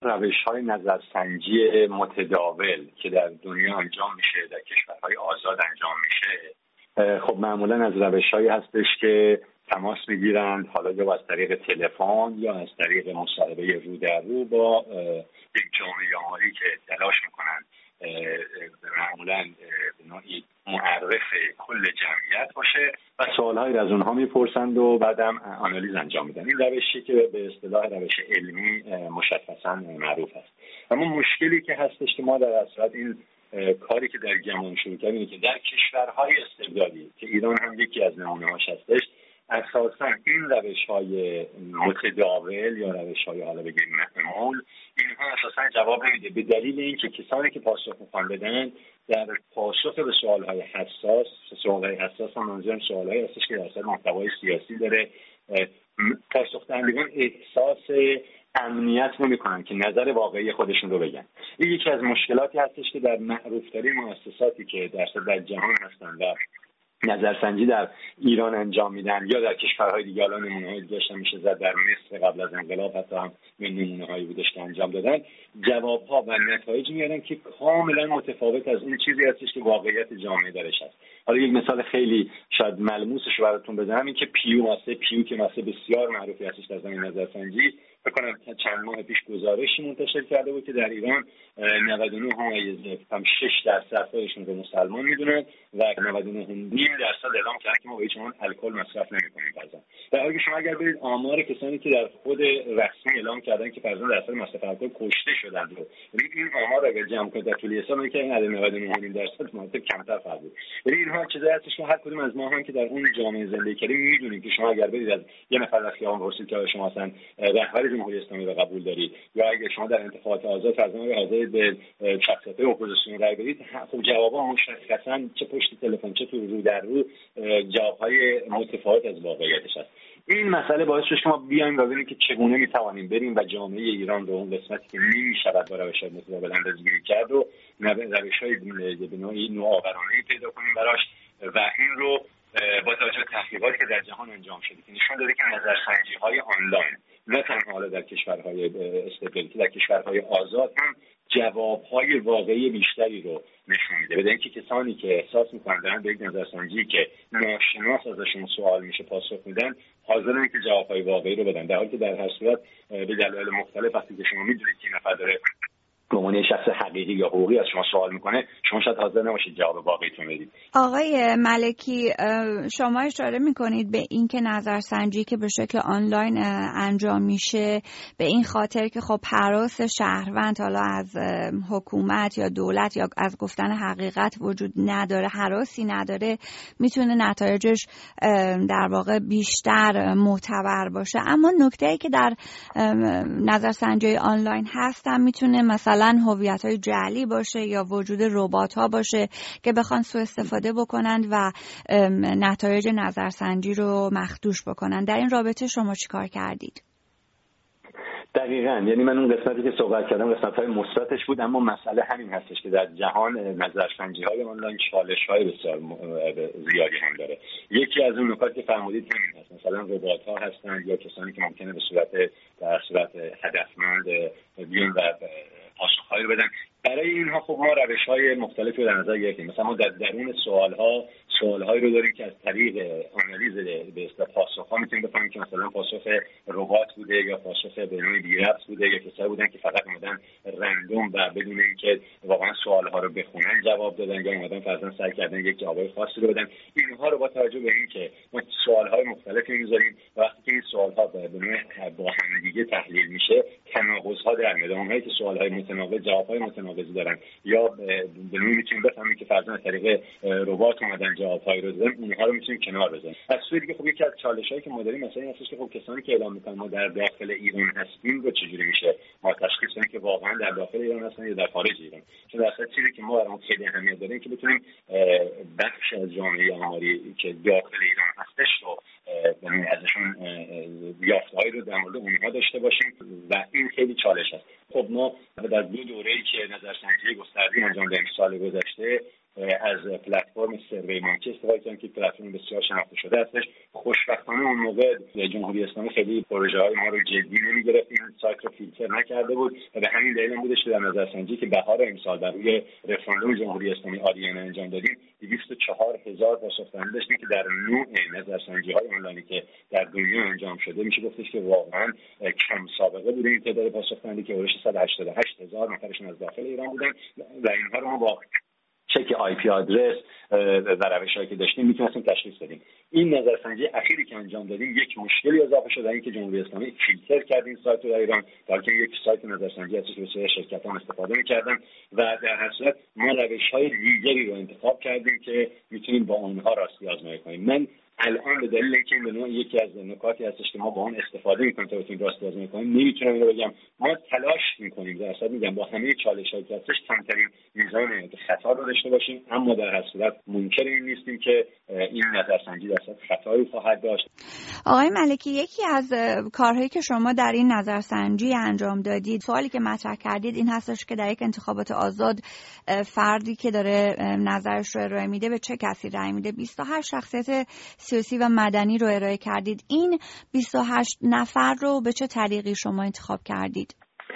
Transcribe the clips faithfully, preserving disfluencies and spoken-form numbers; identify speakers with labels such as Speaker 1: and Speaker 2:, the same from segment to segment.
Speaker 1: روش‌های نظرسنجی متداول که در دنیا انجام میشه، در کشورهای آزاد انجام میشه، خب معمولا از روش‌هایی هستش که تماس میگیرند، حالا یا از طریق تلفن یا از طریق مصاحبه رو در رو با یک جامعه آماری که تلاش میکنن معمولا به نوعی معرف کل جمعیت باشه و سوالهایی از اونها میپرسند و بعدم آنالیز انجام میدن. این روشی که به اصطلاح روش علمی مشخصا معروف است. اما مشکلی که هستش که ما در اصل این کاری که در گمان شروع کردیم که در کشورهای استبدادی که ایران هم یکی از نمونه‌هاش هستش، اساساً این روش‌های متداول یا روش‌های حالا بگیم معمول اینها اساساً جواب نمیده، به دلیل اینکه کسانی که پاسخ میخوان بدن در پاسخ به سوال‌های حساس، سوال‌های حساس هم منظورم سوال‌های هستش که در محتوای سیاسی داره، پاسخ دهندگان احساس امنیت نمی‌کنن که نظر واقعی خودشون رو بگن. این یکی از مشکلاتی هستش که در معروف‌ترین مؤسساتی که در در جهان هستن و نظرسنجی در ایران انجام میدن یا در کشورهای دیگه، الان نمونه‌های دیگه هم میشه زد، در مصر قبل از انقلاب حتی هم نمونه‌هایی بودش که انجام دادن، جواب‌ها و نتایج میارن که کاملا متفاوت از اون چیزی هستش که واقعیت جامعه درش هست. حالا یک مثال خیلی شاید ملموسش رو براتون بزنم، این که پیو ماسه پیو که ماسه بسیار معروفی هستش در زمینه نظرسنجی، فکر کنم چند ماه پیش گزارشی منتشر کرده بود که در ایران نود و نه ممیز شش درصد خودشون رو مسلمان میدونن و نود و نه و نیم درصد اعلام کردن که ما به هیچ عنوان الکل مصرف نمی‌کنیم فرضاً. در حالی که شما اگر برید آمار کسانی که در خود رسمی اعلام کردن که فرضاً درصد مصرف الکل کشته شدن رو، یعنی این آمار اگر جمع کنید در طول سال میگه این عدد نود و نه و نیم درصد مرتب کمتر خواهد بود. یعنی اینها چیزایی هستش که هر کدوم از ما هم که در اون جامعه زندگی کردیم میدونیم که شما اگر برید از یه نفر از خیابان پرسید که شما اصلا رهبر جمهوری اسلامی رو قبول دارید یا اگر شما در انتخابات آزاد فرضاً حاضر به شخصیت اپوزیسیون رای بدید، خب جوابا مشخصاً چه پشت تلفن چه تو رو در رو جوابهای متفاوت از واقعیتش هست. این مسئله باعث شد که ما بیایم و ببینیم که چگونه میتوانیم بریم و جامعه ایران رو اون قسمتی که نمی‌شود با روش‌های متداول اندازه‌گیری کرد و روش‌های به نوعی نوآورانه‌ای پیدا کنیم براش و این رو با توجه به تحقیقاتی که در جهان انجام شده که نشون داده که نظرسنجی‌های آنلاین نه تنها حالا در کشورهای استبدادی که در کشورهای آزاد هم جواب‌های واقعی بیشتری رو نشون میده. بدون اینکه کسانی که احساس می‌کنن دارن به یک نظرسنجی که ناشناس ازشون سوال میشه پاسخ میدن، حاضرن که جواب‌های واقعی رو بدن، در حالی که در هر صورت به دلایل مختلف وقتی که شما میدونید که نفر داره به عنوان شخص حقیقی یا حقوقی از شما سوال میکنه، شما شاید حاضر نباشید جواب واقعیتون بدید.
Speaker 2: آقای ملکی، شما اشاره میکنید به این که نظرسنجی که به شکل آنلاین انجام میشه به این خاطر که خب هراس شهروند حالا از حکومت یا دولت یا از گفتن حقیقت وجود نداره، هراسی نداره، میتونه نتایجش در واقع بیشتر معتبر باشه. اما نکته‌ای که در نظرسنجی آنلاین هست هم میتونه مثلا هویت‌های جعلی باشه یا وجود ربات‌ها باشه که بخوان سوء استفاده بکنند و نتایج نظرسنجی رو مخدوش بکنند. در این رابطه شما چیکار کردید؟
Speaker 1: دقیقاً، یعنی من اون قسمتی که صحبت کردم قسمت‌های مثبتش بود، اما مسئله همین هستش که در جهان نظرسنجی‌های آنلاین چالش‌های بسیار زیادی هم داره. یکی از اون نکات که فرمودید همین هست، مثلا ربات‌ها هستند یا کسانی که ممکنه به صورت در صورت هدفمند بیان و پاسخ‌هایی رو بدن. برای اینها خب ما روش‌های مختلفی رو در نظر گرفتیم. مثلا ما در درون سوال‌ها سوال‌هایی رو داریم که از طریق آنالیز به اصطلاح پاسخ‌ها میتونیم بفهمیم که مثلا پاسخ ربات بوده یا پاسخ به نوعی بی‌ربط بوده یا کسایی بودن که فقط اومدن رندوم و بدون اینکه واقعا سوال‌ها رو بخونن جواب دادن یا اومدن فرضاً سعی کردن یک جواب خاصی رو بدن. اینها رو با توجه به اینکه ما سوال‌های مختلفی می‌ذاریم و وقتی که این سوال‌ها به نوعی با هم دیگه تحلیل میشه، تناقض‌ها در میاد. اونهایی که سوال‌های متناقض جواب‌های متناقضی دارن یا به نوعی میتونیم بفهمیم که فرضاً از طریق ربات اومدن جواب‌های رو دادن، اونها رو میتونیم کنار بذاریم. از سوی دیگه خب یکی از چالش‌هایی که ما داریم مثلا این هستش که خب کسانی که اعلام می‌کنن ما در داخل ایران هستیم رو چجوری میشه ما تشخیص بدیم که واقعا در داخل ایران هستن یا در خارج ایران؟ چون اصلا چیزی که ما برامون خیلی اهمیت داره که بتونیم بخش از جامعه آماری که داخل ایران هستش رو یعنی ازشون یافته‌هایی رو در مورد اونها داشته باشیم و این خیلی چالش است. خب ما در دو دوره‌ای که نظرسنجی گسترده‌ای انجام دادیم سال گذشته از پلتفرم سروی مانکی استفاده کردیم که پلتفرم بسیار شناخته شده هستش. خوشبختانه اون موقع جمهوری اسلامی خیلی پروژه‌های ما رو جدی نمی‌گرفت، این سایت رو فیلتر نکرده بود و به همین دلیل هم بودش که در نظرسنجی که بهار امسال بر روی رفراندوم جمهوری اسلامی آریانه انجام دادیم دویست و چهار هزار پاسخ دهنده داشتیم که در نوع نظرسنجی‌های آنلاینی که در دنیا انجام شده میشه گفتش که واقعا کم سابقه بوده این تعداد پاسخ دهنده که حدود صد و هشتاد و هشت هزار نفرشون از داخل ایران بودن و اینها رو ما با چک آی پی آدرس و روش‌هایی که داشتیم میتونستیم تشخیص بدیم. این نظرسنجی اخیری که انجام دادیم یک مشکلی اضافه شده، این که جمهوری اسلامی فیلتر کرد این سایت رو در ایران، در حالی که یک سایت نظرسنجی هست که بسیار شرکت‌ها استفاده می‌کردن و در هر صورت ما روش‌های دیگری رو انتخاب کردیم که میتونیم با اونها راستی آزمایی کنیم. من الان به دلیل اینکه این به نوع یکی از نکاتی هستش که ما با اون استفاده می‌کنیم تا بتونیم راستی آزمایی کنیم، نمیتونم اینو بگم. ما تلاش می‌کنیم در اصل میگم با همه چالش‌هایی که هستش کمترین میزان خطا رو داشته باشیم، اما در هر صورت منکر این نیستیم که این نظرسنجی در اصل خطایی خواهد داشت.
Speaker 2: آقای ملکی، یکی از کارهایی که شما در این نظرسنجی انجام دادید، سوالی که مطرح کردید این هستش که در یک انتخابات آزاد فردی که داره نظرش رو ارائه میده به چه کسی رأی میده؟ بیست و هشت شخصیت سیاسی و مدنی رو ارائه کردید. این بیست و هشت نفر رو به چه طریقی شما انتخاب کردید؟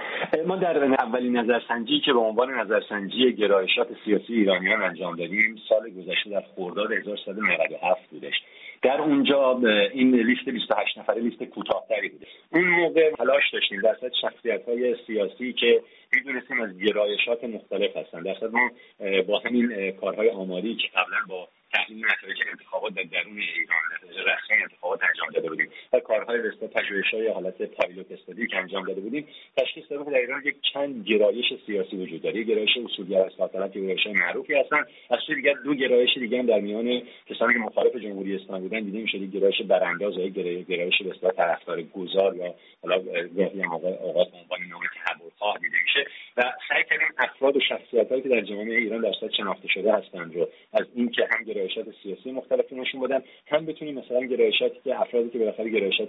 Speaker 1: ما در اولین نظرسنجی که به عنوان نظرسنجی گرایشات سیاسی ایرانیان انجام دادیم سال گذشته در خرداد هزار و سیصد و نود و هفت بودش. در اونجا این لیست بیست و هشت نفره لیست کوتاه‌تری بوده. اون موقع تلاش داشتیم در صورت شخصیت‌های سیاسی که می‌دونستیم از گرایشات مختلف هستن. در صورت ما با همین کارهای آماری که قبلا با تحلیل نتایج انتخابات در درون ایران رسمی انتخابات انجام داده بودیم و کارهای رسته پژوهش‌های حالت پایلوت استادی که انجام داده بودیم، تشخیص دادیم که در ایران یک چند گرایش سیاسی وجود داره. یک گرایش اصولگرا اصلاح‌طلب که گرایش معروفی هستن، از سوی دیگر دو گرایش دیگه هم در میان کسانی که مخالف جمهوری اسلامی بودن دیده میشه، یک گرایش برانداز و یک گرایش به اصطلاح طرفدار گذار یا حالا گاهی هم اوقات به عنوان نام تحول‌خواه دیده میشه و سعی کردیم افراد و شخصیت‌هایی که در جامعه ایران در صورت شناخته شده هستند رو از اینکه هم گرایشات سیاسی مختلفی نشون بدن، هم بتونیم مثلا گرایشاتی که افرادی که بالاخره گرایشات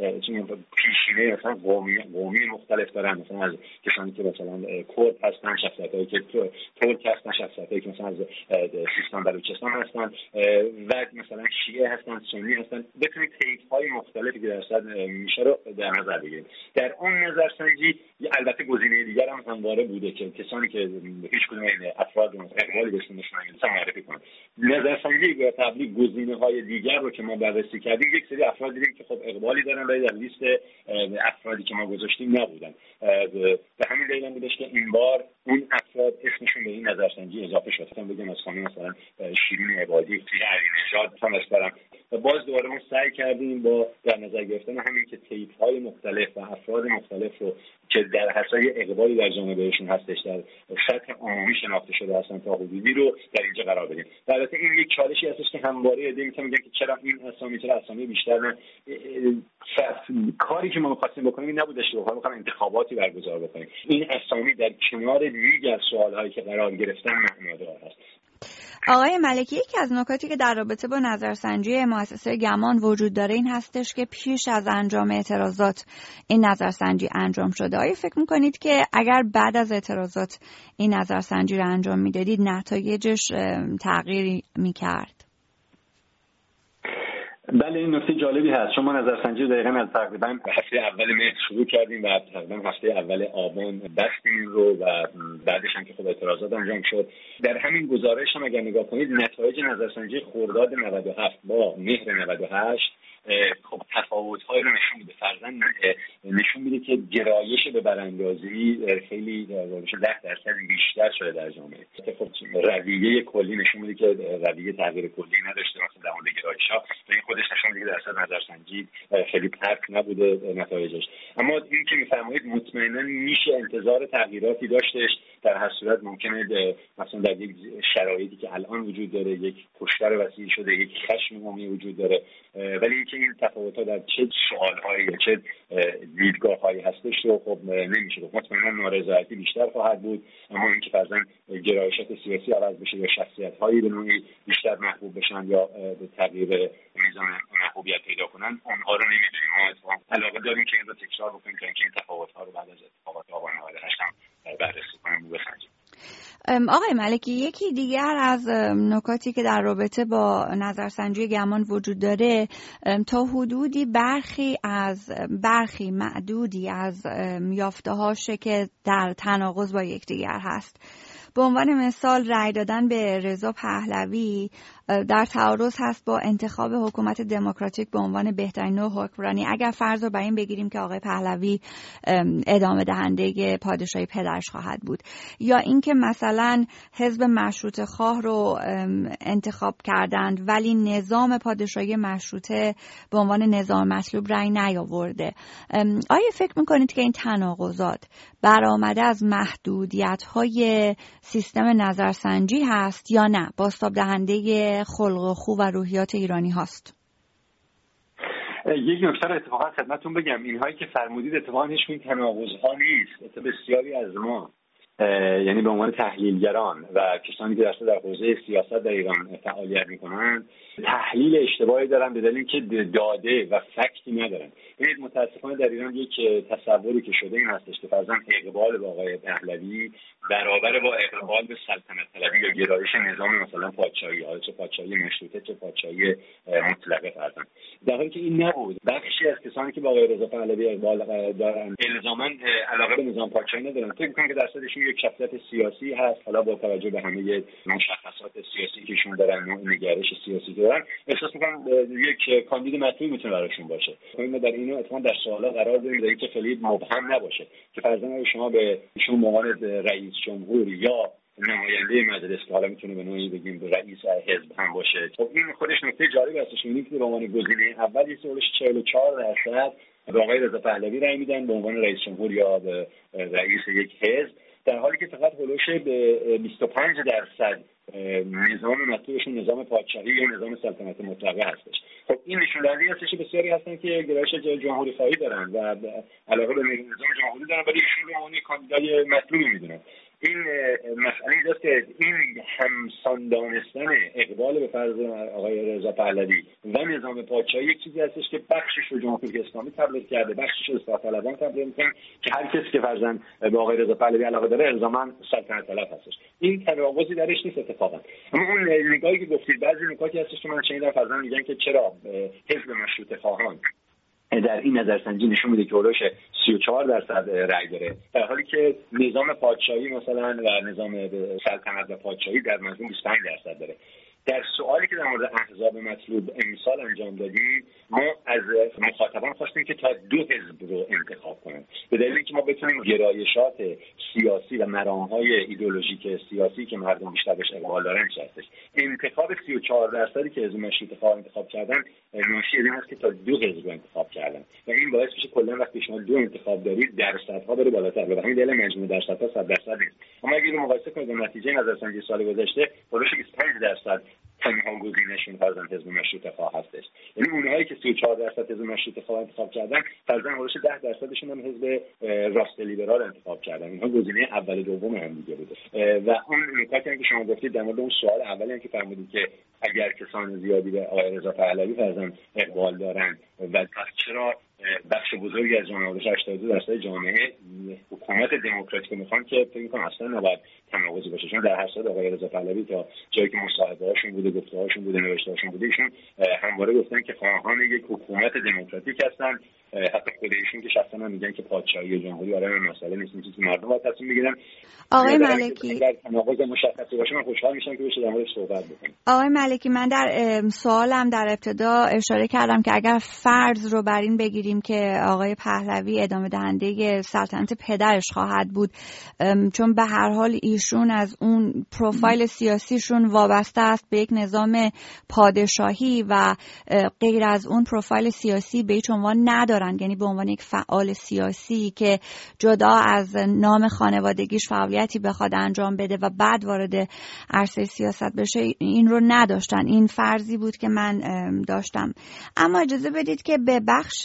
Speaker 1: پیشینه مثلا قومی قومی مختلف دارن، مثلا از کسانی که مثلا کرد هستن، شخصیتایی که ترک هستن، شخصیتایی که مثلا از سیستان بلوچستان هستن و مثلا شیعه هستن، سنی هستن، بتونیم طیف‌های مختلفی که در اصل میشه رو در نظر بگیریم. در اون نظرسنجی البته گزینه دیگر هم همواره بوده که کسانی که هیچ کدوم این افراد رو اقبالی بهشون نشون نمیدن معرفی کنن. نظرسنجی به تبلیغ گزینه‌های دیگر رو که ما بررسی کردیم، یک سری افراد دیدیم که خب اقبالی دارن ولی در لیست افرادی که ما گذاشتیم نبودن. به همین دلیل هم بودش که این بار اون افراد اسمشون به این نظرسنجی اضافه شد. مثلا بگم از خانم مثلا شیرین عبادی، علی‌نژاد مثلا مثلا و باز دوباره ما سعی کردیم با در نظر گرفتن همین که طیف‌های مختلف و افراد مختلف رو که در حسای اقبالی در جامعه بهشون هستش در سطح عمومی شناخته شده هستن تا حدودی رو در اینجا قرار بدیم. البته این یک چالشی هستش که همواره ایده میتونن میگن که چرا این اسامی چرا اسامی بیشتر نه. کاری که ما می‌خواستیم بکنیم این نبودش که بخوایم بخوایم انتخاباتی برگزار بکنیم. این اسامی در کنار دیگر سوال‌هایی که قرار گرفتن معنادار هست.
Speaker 2: آقای ملکی، یکی از نکاتی که در رابطه با نظرسنجی مؤسسه گمان وجود داره این هستش که پیش از انجام اعتراضات این نظرسنجی انجام شده. آیا فکر میکنید که اگر بعد از اعتراضات این نظرسنجی رو انجام میدادید نتایجش تغییری میکرد؟
Speaker 1: بله، این نکته جالبی هست. شما نظرسنجی دقیقاً از تقریبا هفته اول مهر شروع کردیم و تقریبا هفته اول آبان بستیم رو و بعدش هم که خب اعتراضات انجام شد. در همین گزارش هم اگر نگاه کنید نتایج نظرسنجی خرداد نود و هفت با مهر نود و هشت خب تفاوت‌هایی رو نشون میده. فرضاً نشون میده که گرایش به براندازی خیلی ده درصد بیشتر شده در جامعه. خب رویه کلی نشون میده که رویه تغییر کلی نداشته مثلا در مورد گرایش‌ها. این خودش نشون میده درصد نظرسنجی خیلی فرق نبوده نتایجش. اما این که میفرمایید مطمئنا میشه انتظار تغییراتی داشتش. در هر صورت ممکنه مثلا در یک شرایطی که الان وجود داره یک کشتار وسیع شده، یک خشم عمومی وجود داره، ولی اینکه این تفاوت‌ها در چه سوال‌هایی یا چه دیدگاه‌هایی هستش رو خب نمیشه گفت. مطمئنا نارضایتی بیشتر خواهد بود، اما اینکه فرضاً گرایشات سیاسی عوض بشه یا شخصیت‌هایی به نوعی بیشتر محبوب بشن یا به تغییر میزان محبوبیت پیدا کنن، اونها رو نمی‌دونیم. ما علاقه داریم که این رو تکرار بکنیم تا اینکه این تفاوت‌ها رو بعد از اتفاقات آبان نود و هشت هم بررسی کنیم و بسنجیم.
Speaker 2: آقای ملکی، یکی دیگر از نکاتی که در رابطه با نظرسنجی گمان وجود داره، تا حدودی برخی از برخی معدودی از یافته‌هاشه که در تناقض با یکدیگر هست. به عنوان مثال رأی دادن به رضا پهلوی در تعارض هست با انتخاب حکومت دموکراتیک به عنوان بهترین نوع حکمرانی، اگر فرض رو بر این بگیریم که آقای پهلوی ادامه دهنده پادشاهی پدرش خواهد بود، یا اینکه مثلا حزب مشروطه خواه رو انتخاب کردند ولی نظام پادشاهی مشروطه به عنوان نظام مطلوب رأی نیاورده. آیا فکر میکنید که این تناقضات برآمده از محدودیت‌های سیستم نظرسنجی هست یا نه بازتاب دهنده خلق و خو و روحیات ایرانی هاست؟
Speaker 1: یک نکته رو اتفاقا خدمتتون بگم، اینهایی که فرمودید اتفاقا هیچ تناقض‌ها نیست. بسیاری از ما یعنی به عنوان تحلیلگران و کسانی که در حوزه سیاست در ایران فعالیت میکنن تحلیل اشتباهی دارن به دلیل اینکه داده و فکتی ندارن. ببینید متاسفانه در ایران یک تصوری که شده این هستش که فرضاً اقبال به آقای پهلوی برابر با اقبال به سلطنت طلبی یا گرایش نظام مثلا پادشاهی، حالا چه پادشاهی مشروطه چه پادشاهی مطلقه فرضاً، در حالی که این نبود. بخشی از کسانی که با آقای رضا پهلوی اقبال دارن الزاماً علاقه به نظام پادشاهی ندارن، فکر می‌کنن که درصدشون یک شخصیت سیاسی هست، حالا با توجه به همه مشخصات سیاسی که ایشون دارن، نوع نگرش سیاسی که دارن، احساس می‌کنم یک کاندید مطلوب میتونه براشون باشه. ما در اینو اتفاقا در سوالا قرار بدیم در که خیلی مبهم نباشه که فرضاً شما به ایشون عنوان رئیس جمهور یا نماینده مجلس که حالا میتونه به نوعی بگیم رئیس حزب هم باشه، خب این خودش نکته جالبی هستش. می‌بینید که به عنوان گزینه اول یه سوالش چهل و چهار درصد به آقای رضا پهلوی رأی میدن به عنوان رئیس جمهور یا به رئیس یک حزب، در حالی که فقط هولوش به بیست و پنج درصد نظام مطلوبشون نظام پادشاهی یا نظام سلطنت مطلقه هستش. خب این نشون دهنده هستش که بسیاری هستن که گرایش جمهوری خواهی دارن و علاقه به نظام جمهوری دارن ولی ایشون رو اون کاندیدای مطلوبی میدونن. این مسئله اینجاست که این همسان دانستن اقبال به فرض آقای رضا پهلوی و نظام پادشاهی یک چیزی هستش که بخشش رو جمهوری اسلامی تبلیغ کرده، بخشش رو اصلاح طلبان تبلیغ میکنن که هر کسی که فرضاً به آقای رضا پهلوی علاقه داره الزاماً سلطنت طلب هستش. این تناقضی درش نیست اتفاقا. اما اون نگاهی که گفتید بعضی نکاتی هستش که من شنیدم فرضاً میگن که چرا حزب مشروطه خواهان در این نظرسنجی نشون میده که اولش سی و چهار درصد رأی داره، در حالی که نظام پادشاهی مثلا و نظام سلطنت و پادشاهی در مجموع بیست و پنج درصد داره. در سوالی که در مورد احزاب مطلوب امسال انجام دادیم ما از مخاطبان خواستیم که تا دو حزب رو انتخاب کنن به دلیل اینکه ما بتونیم گرایشات سیاسی و مرام‌های ایدئولوژیک سیاسی که مردم بیشتر بهش اقبال دارن هستش. انتخاب سی و چهار درصدی که حزب مشروطه خواه انتخاب کردن ناشی از این است که تا دو حزب رو انتخاب کردن و این باعث میشه کلا وقتی شما دو انتخاب دارید درصدها بره بالاتر و همین دلیل مجموع درصدها صد درصد نیست. اما اگه رو مقایسه کنید با نتیجه نظرسنجی سال گذشته بالای بیست و پنج درصد تنها گزینه‌شون فرضاً حزب مشروطه خواه هستش. یعنی اونهایی که سی و چهار درصد حزب مشروطه خواه انتخاب کردن فرضاً بالای ده درصدشون هم حزب راست لیبرال انتخاب کردن. اینها گزینه اول دوم هم دیگه بوده. و اون نکاتی که شما گفتید در مورد اون سوال اولی که فرمودید که اگر کسان زیادی به آقای رضا پهلوی فرضاً اقبال دارن و چرا بخش بزرگی از جامعه هشتاد و دو درصد جامعه حکومت دموکراتیک میخوان که فکر می‌کنم اصلا نباید تناقضی باشه، چون در هر صورت آقای رضا پهلوی تا جایی که مصاحبه‌هاشون بوده، گفته‌هاشون بوده، نوشته‌هاشون بوده، ایشون همواره گفتن که خواهان یک حکومت دموکراتیک هستن. حتی خود ایشون که شخصا هم میگن که پادشاهی و جمهوری برای مسئله نیست، این چیزی که مردم باید تصمیم بگیرن.
Speaker 2: آقای ملکی
Speaker 1: اگر تناقض مشخصی باشه من خوشحال میشم که بشه در موردش صحبت بکنیم.
Speaker 2: آقای ملکی من در سوالم در ابتدا اشاره کردم که اگر فرض رو بر این بگیریم که آقای پهلوی ادامه دهنده سلطنت پدرش خواهد بود، چون به هر حال ایشون از اون پروفایل سیاسیشون وابسته است به یک نظام پادشاهی و غیر از اون پروفایل سیاسی به هیچ عنوان ندارن، یعنی به عنوان یک فعال سیاسی که جدا از نام خانوادگیش فعالیتی بخواد انجام بده و بعد وارد عرصه سیاست بشه این رو نداشتن. این فرضی بود که من داشتم. اما اجازه بدید که به بخش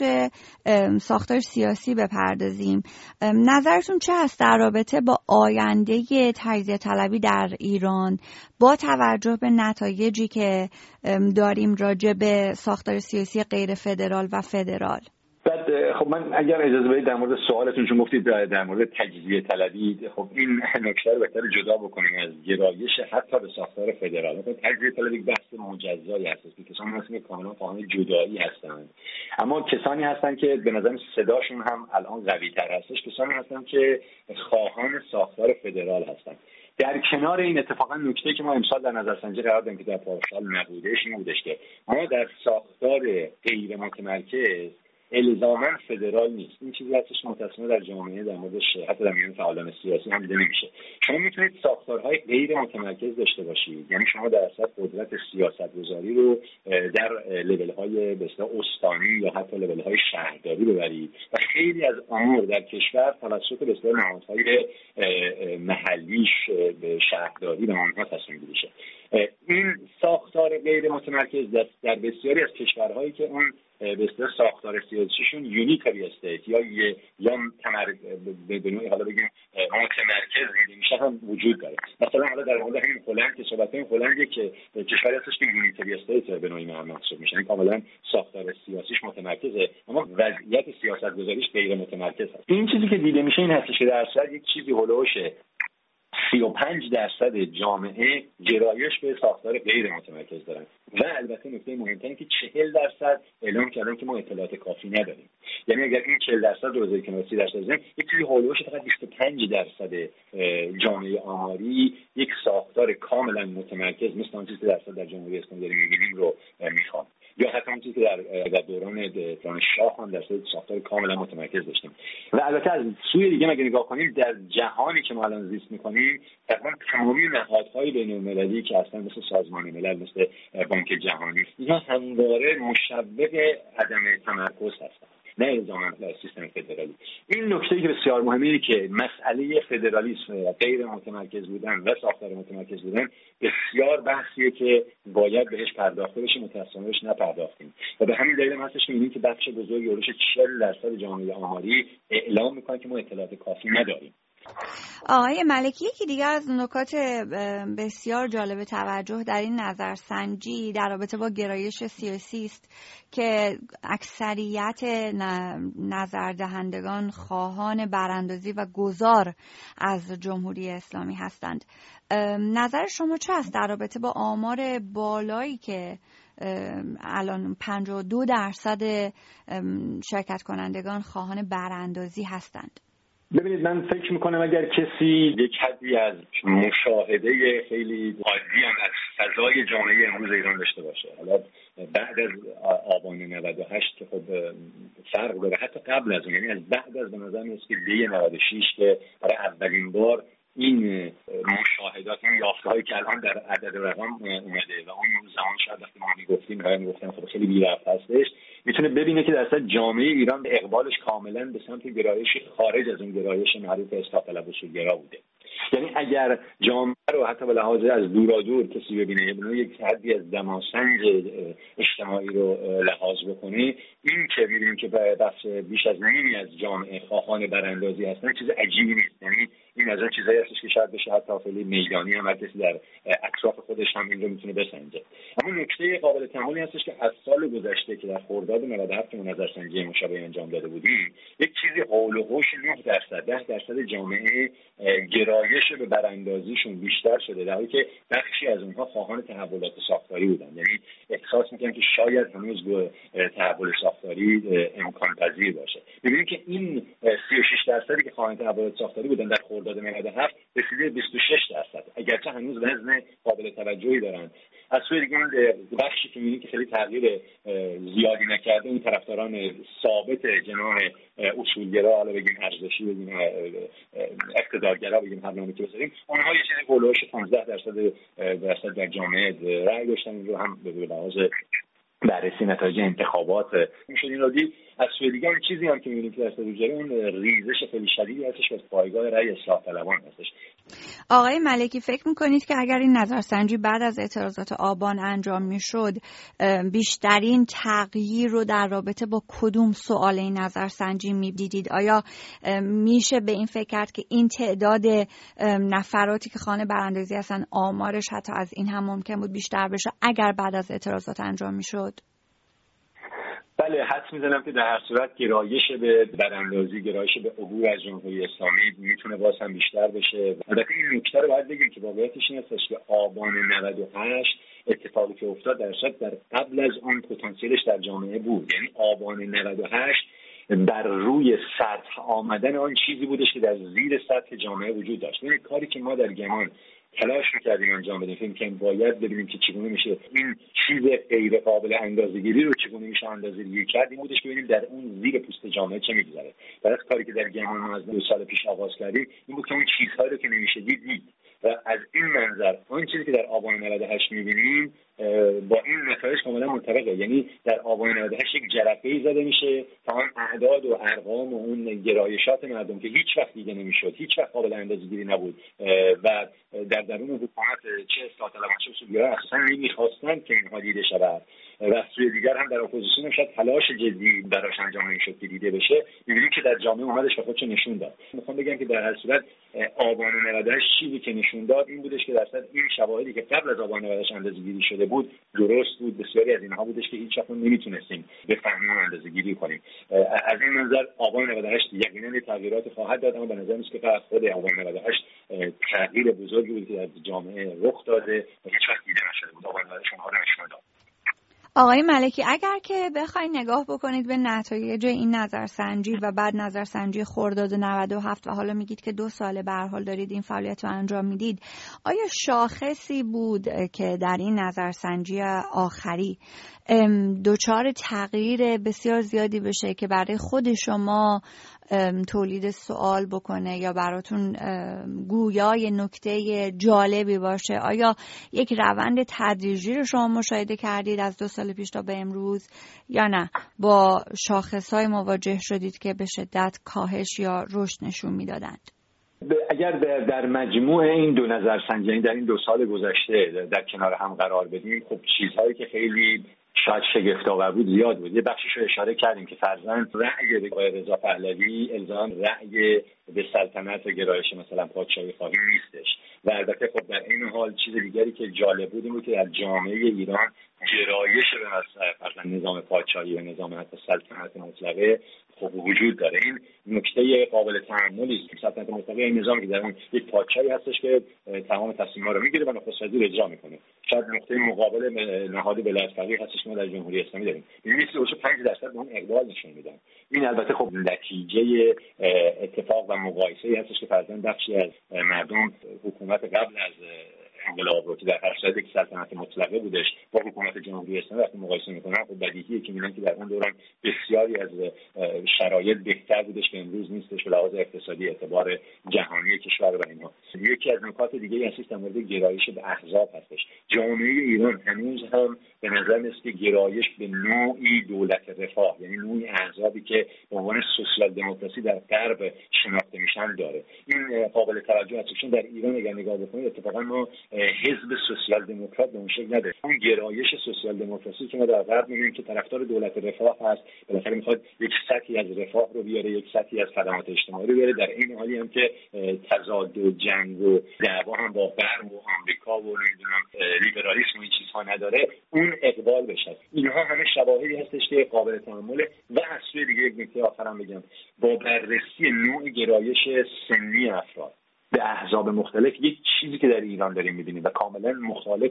Speaker 2: ساختار سیاسی بپردازیم. نظرتون چه هست در رابطه با آینده تجزیه طلبی در ایران با توجه به نتایجی که داریم راجع به ساختار سیاسی غیر فدرال و فدرال؟
Speaker 1: بعد خب خب من اگر اجازه بدید در مورد سوالتون چون گفتید در مورد تجزیه طلبی، خب این نکته رو بهتره جدا بکنیم از گرایش حتی به ساختار فدرال. تجزیه طلبی بحث مجزایی هست که کسانی هستن که کاملا خواهان جدایی هستند، اما کسانی هستن که به نظر صداشون هم الان قوی‌تر هستش، کسانی هستن که خواهان ساختار فدرال هستن. در کنار این اتفاقا نکته‌ای که ما امسال در نظرسنجی قرار دادیم که در پارسال نبودش این بودش که ما در ساختار غیر متمرکز الزاماً فدرال نیست. این چیزی هستش متأسفانه در جامعه در موردش حتی در میان فعالان سیاسی هم دیده نمیشه. شما میتونید ساختارهای غیر متمرکز داشته باشید، یعنی شما در اصل قدرت سیاست‌گذاری رو در لول‌های به اصطلاح استانی یا حتی لول‌های شهرداری ببرید و خیلی از امور در کشور توسط به اصطلاح نهادهای محلیش به شهرداری به آنها تصمیم گیری شه. این ساختار غیر متمرکز در بسیاری از کشورهایی که اون به اصطلاح ساختار سیاسیشون یونیتری استیت یا یا تمر به نوعی حالا بگیم متمرکز دیده میشه هم وجود داره. مثلا حالا در مورد همین هلند که صحبت کنیم، هلند که کشوری هستش که یونیتری استیت به نوعی محسوب میشه، یعنی کاملا ساختار سیاسیش متمرکزه اما وضعیت سیاست‌گذاریش غیر متمرکز هست. این چیزی که دیده میشه این هستش که در اصل یک چیزی هولوش سی و پنج درصد جامعه گرایش به ساختار غیر متمرکز دارن و البته نکته مهمتره که چهل درصد اعلام کردن که ما اطلاعات کافی نداریم. یعنی اگر این چهل درصد رو بذارید کنار سی درصد بزنیم، یک چیزی هولوش فقط بیست و پنج درصد جامعه آماری یک ساختار کاملا متمرکز مثل آن چیزی که درصد در جمهوری اسلامی داریم می‌بینیم رو میخوان، یا حتی اون چیزی که در در دوران دوران شاه هم در ساختار کاملا متمرکز داشتیم. و البته از سوی دیگه اگه نگاه کنیم در جهانی که ما الان زیست می‌کنیم، تقریبا تمامی نهادهای بین‌المللی که هستن مثل سازمان ملل، مثل بانک جهانی، اینا همواره مشوق عدم تمرکز هستن، نه الزاما سیستم فدرالی. این نکته‌ای که بسیار مهمه که مسئله فدرالیسم، غیر متمرکز بودن و ساختار متمرکز بودن بسیار بحثیه که باید بهش پرداخته بشه، متأسفانه بهش نپرداختیم و به همین دلیل هم هستش که می‌بینیم که بخش بزرگی اولش چهل درصد جامعه آماری اعلام می‌کنه که ما اطلاعات کافی نداریم.
Speaker 2: آقای ملکی، یکی دیگر از نکات بسیار جالب توجه در این نظرسنجی در رابطه با گرایش سیاسی است که اکثریت نظردهندگان خواهان براندازی و گذار از جمهوری اسلامی هستند. نظر شما چه است در رابطه با آمار بالایی که الان پنجاه و دو درصد شرکت کنندگان خواهان براندازی هستند؟
Speaker 1: ببینید، من فکر میکنم اگر کسی یک حدی از مشاهده خیلی عادی هم از فضای جامعه امروز ایران داشته باشه، حالا بعد از آبان نود و هشت که خب فرق داره، حتی قبل از اون، یعنی از بعد از به نظر میاد که دی نود و شش که برای اولین بار این مشاهدات، این یافته‌هایی که الان در عدد رقم اومده و اون زمان شاید وقتی ما میگفتیم و میگفتن خب خیلی بی‌ربط هستش، میتونه ببینه که در اصل جامعه ایران اقبالش کاملا به سمت گرایش خارج از اون گرایش معروف اصلاح طلب و سودگرا بوده. یعنی اگر جامعه رو حتی به لحاظ از دورادور کسی ببینه، ببینه یک حدی از دماسنج اجتماعی رو لحاظ بکنه، این که می‌بینیم که بخش بیش از نیمی از جامعه خواهان براندازی هستن چیز عجیبی نیست. یعنی این از اون چیزایی هستش که شاید بشه حتی خیلی میدانی هم کسی در اطراف خودش هم این رو میتونه بسنجه. اما نکته قابل تأملی هستش که از سال گذشته که در خرداد نود و هفت که نظرسنجی مشابه انجام داده بودیم، یک چیزی حول و حوش نه درصد ده درصد جامعه گرایش به براندازیشون بیشتر شده، در حالی که بخشی از اونها خواهان تحولات ساختاری بودن. یعنی احساس میکنن که شاید هنوز به تحول ساختاری امکان پذیر باشه. میبینیم که این سی و شش درصدی که خواهان تحولات ساختاری بودن در خرداد نود و هفت رسیده بیست و شش درصد، اگرچه هنوز وزن قابل توجهی دارن. از سوی دیگه اون بخشی که می‌بینید که خیلی تغییر زیادی نکرده، اون طرفداران ثابت جناح اصولگرا، حالا بگیم ارزشی، بگیم اقتدارگرا، بگیم هر نامی که بذاریم، اونها یه چیزی هولوش پانزده درصد درصد در جامعه رأی داشتن. این رو هم به لحاظ بررسی نتایج انتخابات میشه این رو دید. از سوی دیگه اون چیزی هم که می‌بینیم که در سوی اون ریزش خیلی شدیدی هستش که پایگاه رأی اصلاح طلبان هستش.
Speaker 2: آقای ملکی، فکر میکنید که اگر این نظرسنجی بعد از اعتراضات آبان انجام میشد، بیشترین تغییر رو در رابطه با کدوم سوال این نظرسنجی میدیدید؟ آیا میشه به این فکر کرد که این تعداد نفراتی که خانه براندازی هستن آمارش حتی از این هم ممکن بود بیشتر بشه اگر بعد از اعتراضات انجام میشد؟
Speaker 1: بله، حدس میزنم که در هر صورت گرایش به براندازی، گرایش به عبور از جمهوری اسلامی میتونه باز هم بیشتر بشه. البته این نکته رو باید بگیم که واقعیتش این هستش که آبان نود و هشت اتفاقی که افتاد در صورت در قبل از آن پتانسیلش در جامعه بود. یعنی آبان نود و هشت بر روی سطح آمدن آن چیزی بودش که در زیر سطح جامعه وجود داشت. یعنی کاری که ما در گمان تلاش می‌کردیم انجام بدیم، فکر کنم باید ببینیم که چگونه میشه این چیز غیر قابل اندازه‌گیری رو چگونه میشه اندازه‌گیری کرد، این بودش که ببینیم در اون زیر پوست جامعه چه می‌گذره. برای کاری که در گمان ما از دو سال پیش آغاز کردیم این بود که اون چیزهایی رو که نمیشه دید دید و از این منظر اون چیزی که در آبان نود و هشت می‌بینیم با این نتایج کاملا منطبقه. یعنی در آبان نود و هشت یک جرقه‌ای زده میشه تا آن اعداد و ارقام و اون گرایشات مردم که هیچ وقت دیده نمیشد، هیچ وقت قابل اندازه‌گیری نبود و در درون حکومت چه اصلاح طلبان چه اصولگرایان اصلا نمیخواستند که اینها دیده شود و از سوی دیگر هم در اپوزیسیون هم شاید تلاش جدی براش انجام نمیشد که دیده بشه. می‌بینیم که در جامعه اومدش و خودش نشون داد. میخوام بگم که در هر صورت آبان نود و هشت چیزی که نشون داد این بودش که درصد این شواهدی که قبل از آبان نود و هشت اندازه‌گیری شده بود درست بود. بسیاری از اینها بودش که هیچ وقت نمیتونستیم بفهمیم و اندازه‌گیری کنیم. از این منظر آبان نود و هشت یقینا تغییرات خواهد داد، اما به نظر میاد که فقط خود آبان نود و هشت تغییر بزرگی بود که در جامعه رخ داده و هیچ وقت دیده نشده بود. آبان نود و هشت اونها رو نشون داد.
Speaker 2: آقای ملکی، اگر که بخواید نگاه بکنید به نتایج این نظرسنجی و بعد نظرسنجی خرداد نود و هفت و حالا میگید که دو ساله به هر حال دارید این فعالیت رو انجام میدید، آیا شاخصی بود که در این نظرسنجی آخری دچار تغییر بسیار زیادی بشه که برای خود شما تولید سوال بکنه یا براتون گویای نکته جالبی باشه؟ آیا یک روند تدریجی رو شما مشاهده کردید از دو سال پیش تا به امروز یا نه با شاخص‌های مواجه شدید که به شدت کاهش یا رشد نشون میدادند؟
Speaker 1: اگر در مجموع این دو نظرسنجی، یعنی در این دو سال گذشته در کنار هم قرار بدیم، خب چیزهایی که خیلی شاید شگفت‌آور بود زیاد بود. یه بخشش رو اشاره کردیم که فرضاً رأی به آقای رضا پهلوی الزام رأی به سلطنت و گرایش مثلا پادشاهی خواهی نیستش و البته خب در این حال چیز دیگری که جالب بود این بود که در جامعه ایران گرایش به مثلا نظام پادشاهی و نظام حتی سلطنت مطلقه خب وجود داره. این نکته قابل تأملی است. سلطنت مطلقه این نظامی که در اون یک پادشاهی هستش که تمام تصمیم‌ها رو میگیره و نخست وزیر اجرا میکنه. شاید نقطه مقابل نهاد ولایت فقیه هستش که ما در جمهوری اسلامی داریم. این بیست و پنج درصد به اون اقبال نشون میدن. این البته خب نتیجه اتفاق و مقایسه‌ای هستش که فرضاً بخشی از مردم حکومت قبل از انقلاب رو که در هر صورت یک سلطنت مطلقه بودش با حکومت جمهوری اسلامی وقتی مقایسه میکنن خب بدیهیه که میگن که در اون دوران بسیاری از شرایط بهتر بودش که امروز نیستش به لحاظ اقتصادی، اعتبار جهانی کشور و اینها. یکی از نکات دیگه هستش در مورد گرایش به احزاب هستش. جامعه ایران هنوز هم به نظر میاد که گرایش به نوعی دولت رفاه، یعنی نوعی احزابی که به عنوان سوسیال دموکراسی در غرب شناخته میشن داره. این قابل توجه هستش. چون در ایران اگر نگاه بکنید اتفاقا ما حزب سوسیال دموکرات به اون شکل نداره. اون گرایش سوسیال دموکراسی که ما در غرب می‌بینیم که طرفدار دولت رفاه هست، بالاخره میخواد یک سطحی از رفاه رو بیاره، یک سطحی از خدمات اجتماعی رو بیاره، در این حالی هم که تضاد و جنگ و دعوا هم با غرب و آمریکا و نمیدونم لیبرالیسم و این چیزها نداره، اون اقبال بشه. اینها همه شواهدی هستش که قابل تأمله. و از سوی دیگه یک نکته آخرام بگم، با بررسی نوع گرایش سنی افراد به احزاب مختلف، یک چیزی که در ایران داریم می‌بینیم و کاملا مخالف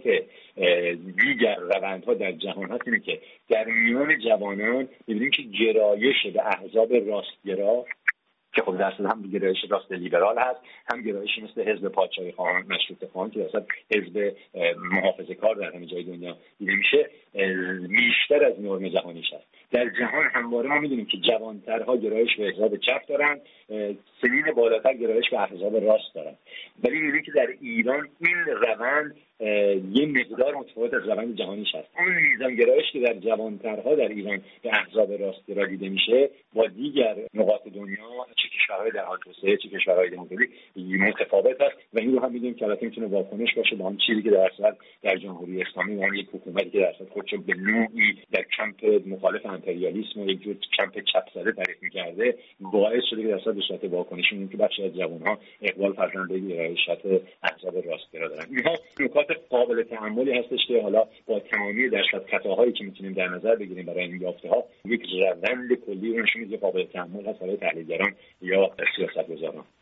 Speaker 1: دیگر روندها در جهان هست اینه که در میان جوانان می‌بینیم که گرایش به احزاب راستگرا که خب در اصل هم گرایش راست لیبرال هست، هم گرایشی مثل حزب پادشاهی خواهان مشروطه خواهان که اصلا حزب محافظه‌کار در همه جای دنیا دیده میشه، بیشتر از نرم جهانیش هست. در جهان همواره ما می‌دونیم که جوانترها گرایش به احزاب چپ دارن، سنین بالاتر گرایش به احزاب راست دارن. ولی می‌بینیم که در ایران این روند یه مقدار متفاوت از روند جهانیش هست. اون میزان گرایش که در جوانترها در ایران به احزاب راستگرا دیده میشه با دیگر نقاط دنیا، چه کشورهای در حال توسعه چه کشورهای دموکراتیک، متفاوت است و این رو هم می‌دونیم که البته میتونه واکنش باشه به اون چیزی که در اصل در جمهوری اسلامی و یک حکومتی که در اصل خودشو به نوعی در کمپ مخالف امپریالیسم و یک جور کمپ چپ زده تعریف می‌کرده، باعث شده که در اصل به صورت واکنشی این که بخشی از جوان‌ها اقبال فرزند به گرایشات احزاب راستگرا دارن. اینها نکات قابل تحملی هستش که حالا با تمامی درصد خطاهایی که میتونیم در نظر بگیریم برای این یافته‌ها یک روند کلی رو نشون میده قابل تحمل هست برای تحلیلگران یا سیاست‌گذاران.